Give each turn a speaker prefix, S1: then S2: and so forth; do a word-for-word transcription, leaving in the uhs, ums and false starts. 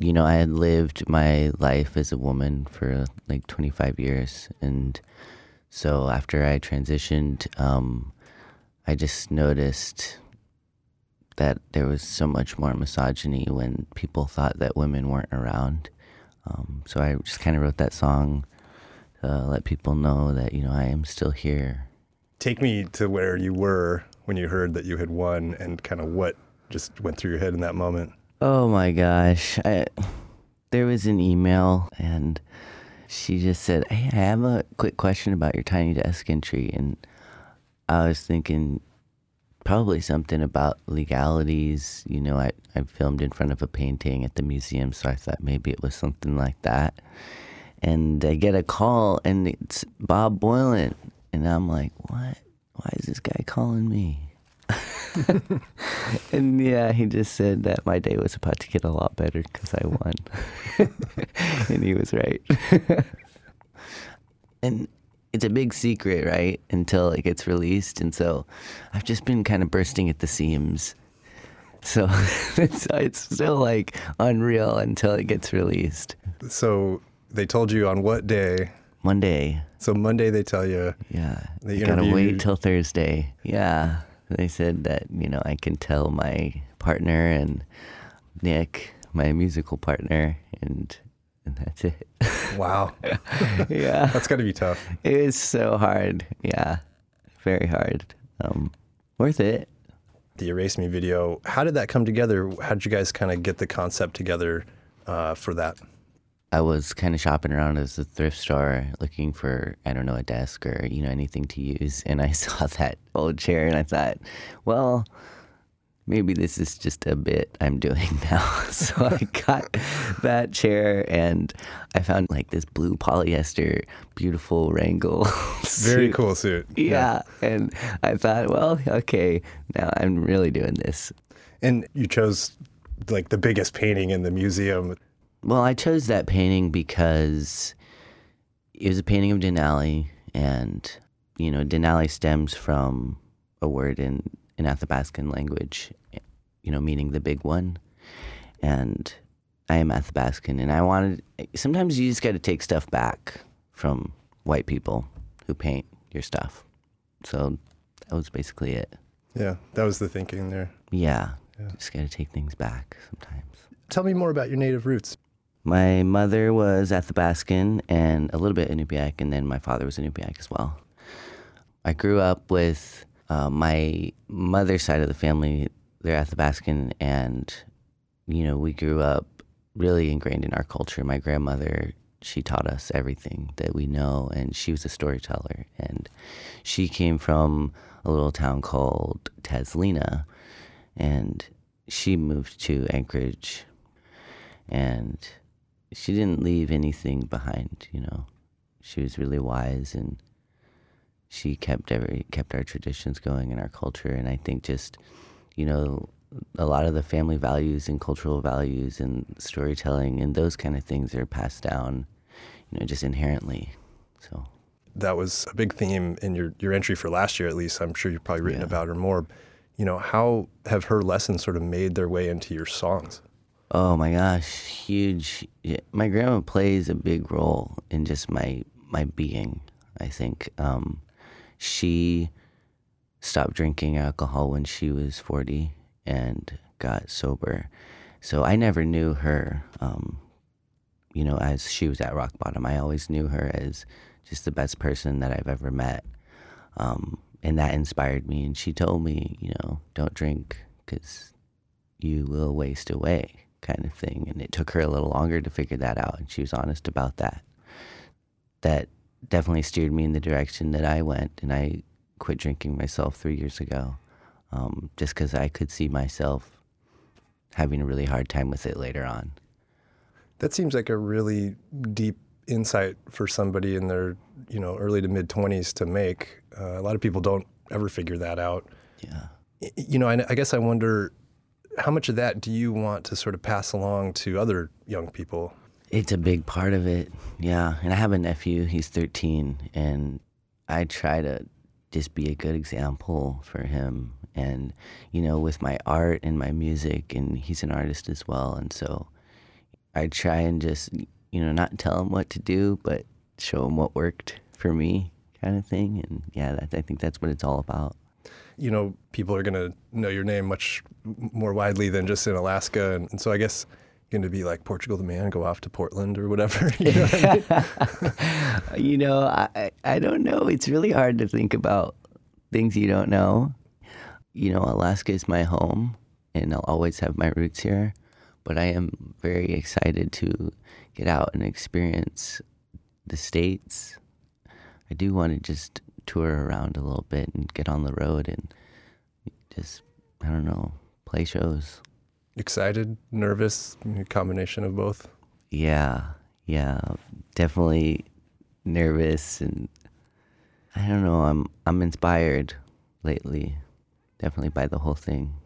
S1: you know, I had lived my life as a woman for like twenty-five years. And so after I transitioned, um, I just noticed that there was so much more misogyny when people thought that women weren't around. Um, so I just kind of wrote that song to let people know that, you know, I am still here.
S2: Take me to where you were when you heard that you had won and kind of what just went through your head in that moment.
S1: Oh my gosh. I, there was an email and she just said, hey, I have a quick question about your Tiny Desk entry. And I was thinking probably something about legalities. You know, I, I filmed in front of a painting at the museum, so I thought maybe it was something like that. And I get a call and it's Bob Boilen. And I'm like, what? Why is this guy calling me? And yeah, he just said that my day was about to get a lot better because I won. And he was right. And it's a big secret, right? Until it gets released. And so I've just been kind of bursting at the seams. So it's, it's still like unreal until it gets released.
S2: So they told you on what day?
S1: Monday.
S2: So Monday they tell you.
S1: Yeah.
S2: They
S1: You gotta
S2: interview
S1: wait
S2: you.
S1: till Thursday. Yeah. They said that, you know, I can tell my partner and Nick, my musical partner, and and that's it.
S2: Wow.
S1: Yeah.
S2: That's got to be tough.
S1: It was so hard. Yeah. Very hard. Um, worth it.
S2: The Erase Me video, how did that come together? How did you guys kind of get the concept together uh, for that?
S1: I was kind of shopping around at the thrift store looking for, I don't know, a desk or, you know, anything to use. And I saw that old chair and I thought, well, maybe this is just a bit I'm doing now. So I got that chair and I found like this blue polyester, beautiful Wrangell suit.
S2: Very cool suit.
S1: Yeah. And I thought, well, okay, now I'm really doing this.
S2: And you chose like the biggest painting in the museum.
S1: Well, I chose that painting because it was a painting of Denali, and, you know, Denali stems from a word in, in Athabascan language, you know, meaning the big one. And I am Athabascan, and I wanted, sometimes you just got to take stuff back from white people who paint your stuff. So that was basically it.
S2: Yeah, that was the thinking there.
S1: Yeah,
S2: Yeah.
S1: just got to take things back sometimes.
S2: Tell me more about your native roots.
S1: My mother was Athabascan and a little bit Inupiaq, and then my father was Inupiaq as well. I grew up with uh, my mother's side of the family, they're Athabascan, and, you know, we grew up really ingrained in our culture. My grandmother, she taught us everything that we know, and she was a storyteller. And she came from a little town called Taslina, and she moved to Anchorage, and she didn't leave anything behind, you know. She was really wise, and she kept every kept our traditions going in our culture. And I think just, you know, a lot of the family values and cultural values and storytelling and those kind of things are passed down, you know, just inherently. So
S2: That was a big theme in your, your entry for last year, at least. I'm sure you've probably written
S1: Yeah.
S2: about her more. You know, how have her lessons sort of made their way into your songs?
S1: oh my gosh, huge. Yeah, my grandma plays a big role in just my my being, I think. Um, she stopped drinking alcohol when she was forty and got sober. So I never knew her, um, you know, as she was at rock bottom. I always knew her as just the best person that I've ever met. Um, and that inspired me. And she told me, you know, don't drink because you will waste away, kind of thing. And it took her a little longer to figure that out. And she was honest about that. That definitely steered me in the direction that I went. And I quit drinking myself three years ago, um, just because I could see myself having a really hard time with it later on.
S2: That seems like a really deep insight for somebody in their, you know, early to mid twenties to make. Uh, a lot of people don't ever figure that out.
S1: Yeah.
S2: Y- You know, I, I guess I wonder, how much of that do you want to sort of pass along to other young people?
S1: It's a big part of it, yeah. And I have a nephew, he's thirteen, and I try to just be a good example for him. And, you know, with my art and my music, and he's an artist as well. And so I try and just, you know, not tell them what to do, but show them what worked for me, kind of thing. And yeah, that, I think that's what it's all about.
S2: You know, people are going to know your name much more widely than just in Alaska. And, and so I guess you're going to be like Portugal the Man, go off to Portland or whatever. You know, what
S1: I mean? You know, I, I don't know. It's really hard to think about things you don't know. You know, Alaska is my home, and I'll always have my roots here. But I am very excited to get out and experience the States. I do want to just tour around a little bit and get on the road and just, I don't know, play shows.
S2: Excited, nervous, a combination of both?
S1: Yeah, yeah, definitely nervous, and I don't know, I'm I'm inspired lately, definitely by the whole thing.